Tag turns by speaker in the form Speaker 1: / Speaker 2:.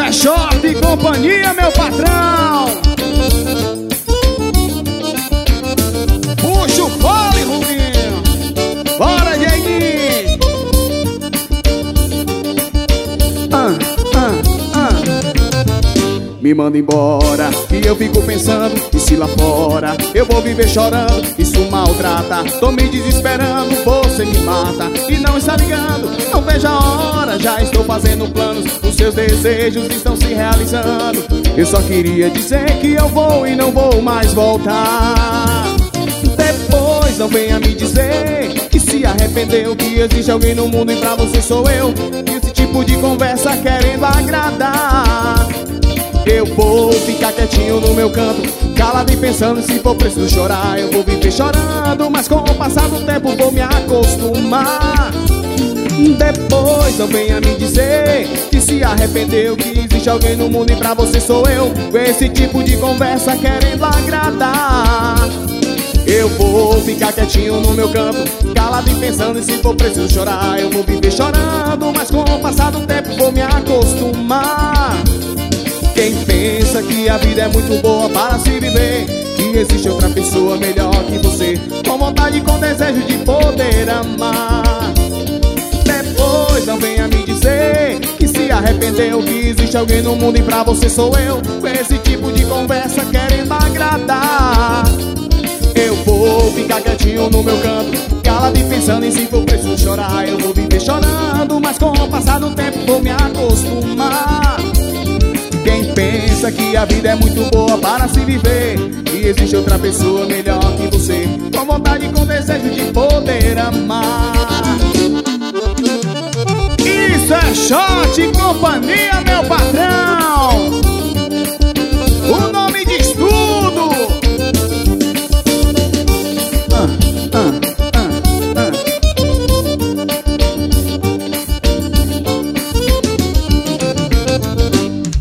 Speaker 1: é Short e companhia, meu patrão. Puxa o fole, Rubinho. Bora, Dieguinho. Me manda embora, e eu fico pensando, e se lá fora eu vou viver chorando, isso maltrata. Tô me desesperando, você me mata e não está ligando. Não vejo a hora, já estou fazendo planos, os seus desejos estão se realizando. Eu só queria dizer que eu vou e não vou mais voltar. Depois não venha me dizer que se arrependeu, que existe alguém no mundo e pra você sou eu. Esse tipo de conversa querendo agradar. Eu vou ficar quietinho no meu canto, calado e pensando, se for preciso chorar eu vou viver chorando. Mas com o passar do tempo vou me acostumar. Depois não venha me dizer que se arrependeu, que existe alguém no mundo e pra você sou eu. Com esse tipo de conversa querendo agradar. Eu vou ficar quietinho no meu canto, calado e pensando, e se for preciso chorar eu vou viver chorando. Mas com o passar do tempo vou me acostumar. Quem pensa que a vida é muito boa para se viver, que existe outra pessoa melhor que você, com vontade e com desejo de poder amar. Depois não venha me dizer que se arrependeu, que existe alguém no mundo e pra você sou eu. Com esse tipo de conversa querendo agradar. Eu vou ficar quietinho no meu canto, calado e pensando, e se for preciso chorar eu vou viver chorando. Mas com o passar do tempo vou me acostumar. Quem pensa que a vida é muito boa para se viver, e existe outra pessoa melhor que você, com vontade e com desejo de poder amar. Isso é Short e companhia, meu patrão.